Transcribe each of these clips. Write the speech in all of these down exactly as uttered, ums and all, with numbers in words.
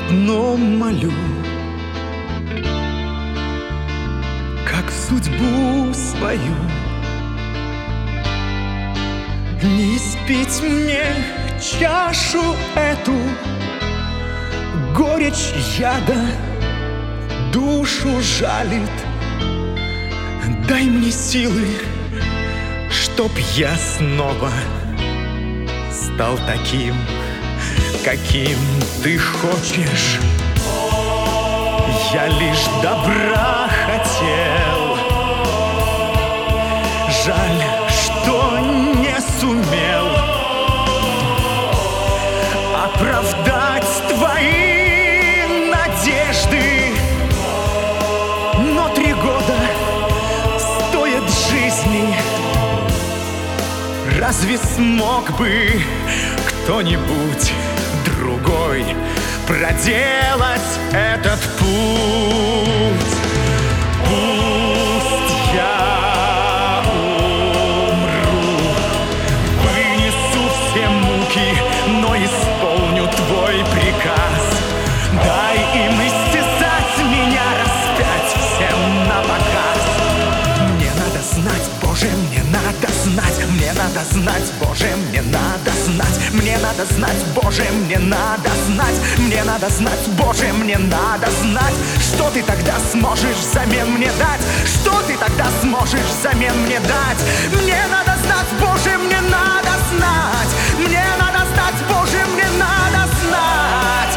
одном молю: как судьбу свою не испить мне чашу эту, горечь яда душу жалит. Дай мне силы, чтоб я снова стал таким, каким ты хочешь. Я лишь добра хотел, жаль, что не сумел оправдать твои надежды. Но три года стоят жизни. Разве смог бы кто-нибудь другой проделать этот путь? Пусть я умру, вынесу все муки, но исполню твой приказ. Дай им истязать меня, распять всем на показ. Мне надо знать, Боже, мне надо знать, мне надо знать, Боже, мне надо знать, мне надо знать, Боже, мне надо знать, мне надо знать, Боже, мне надо знать, что ты тогда сможешь взамен мне дать, что ты тогда сможешь взамен мне дать. Мне надо знать, Боже, мне надо знать, мне надо знать, Боже, мне надо знать.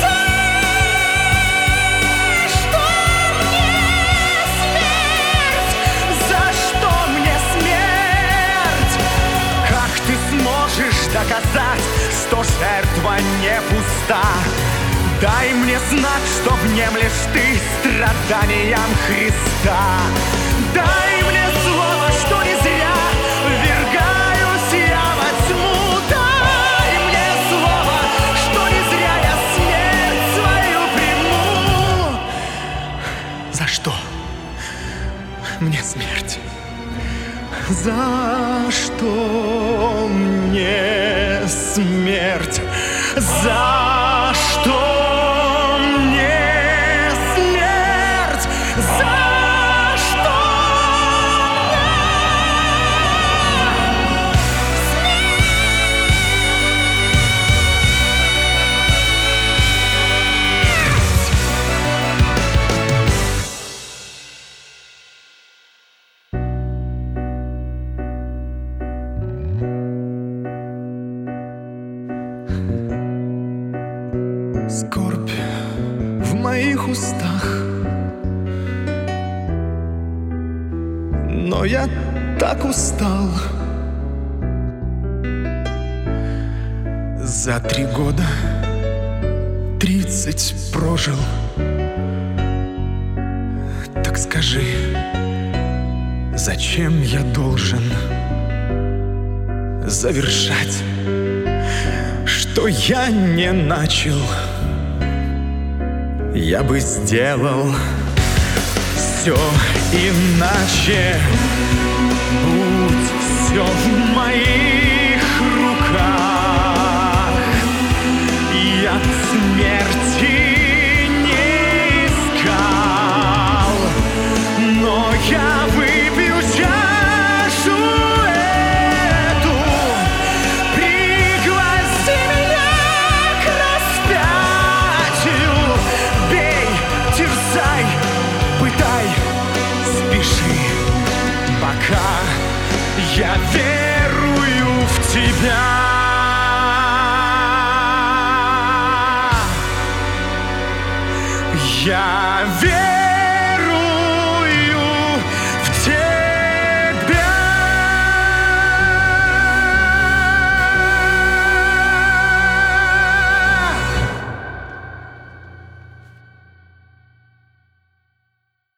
Доказать, что жертва не пуста. Дай мне знать, что внемлешь ты страданиям Христа. Дай мне слово, что не зря ввергаюсь я во тьму. Дай мне слово, что не зря я смерть свою приму. За что мне смерть? За что мне смерть? За что мне смерть? За что скорбь в моих устах, но я так устал. За три года тридцать прожил. Так скажи, зачем я должен завершать, что я не начал? Я бы сделал все иначе, будь все в моих руках. Я смерти не искал, но я выпью чашу эту. Пригвозди меня к распятию, бей, терзай, пытай, спеши, пока я верую в тебя. Я верю.